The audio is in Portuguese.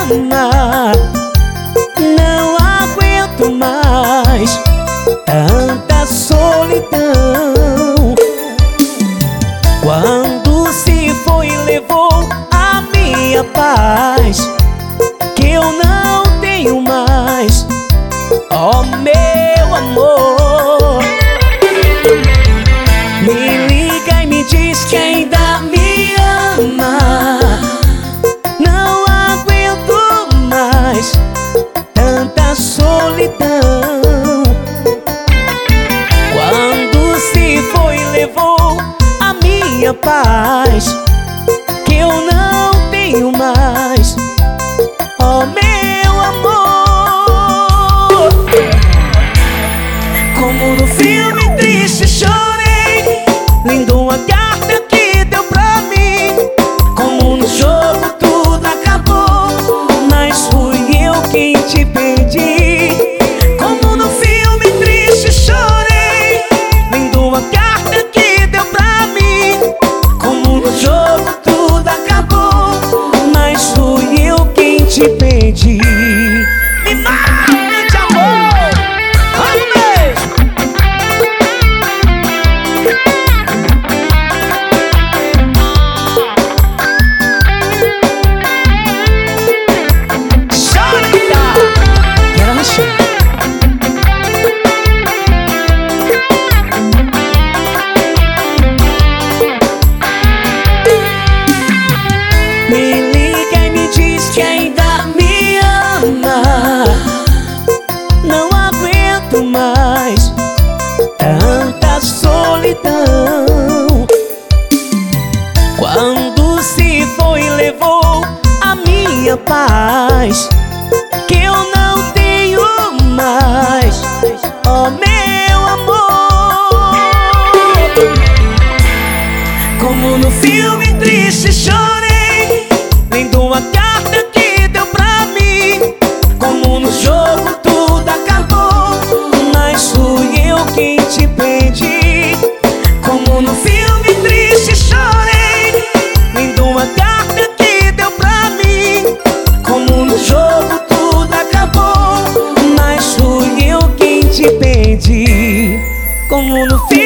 ama. Não aguento mais tanta solidão. Quando se foi, levou a minha paz, que eu não tenho mais, ó meu amor. Me liga e me diz que ainda me ama. Não aguento mais tanta solidão. Quando se foi, levou a minha paz, que eu não tenho mais, ó meu amor. Como no filme triste chorei, lendo uma carta que deu pra mim. Como no jogo tudo acabou, mas fui eu quem te perdi. Como no filme triste chorei, lendo uma carta que deu pra mim. Como no jogo tudo acabou, mas fui eu quem te perdi. Me mata de amor, vamos ver. Chora, guitarra, quero rachar. Me liga e me diz que ainda me ama. Não aguento mais tanta solidão. Quando se foi, levou a minha paz, que eu não tenho mais, ó meu amor. Como no filme triste chorei, lendo uma carta que deu pra mim. Como no jogo tudo acabou, mas fui eu quem te perdi. Como no filme triste chorei, lendo uma carta que deu pra mim. Como no jogo tudo acabou, mas fui eu quem te perdi. Como no filme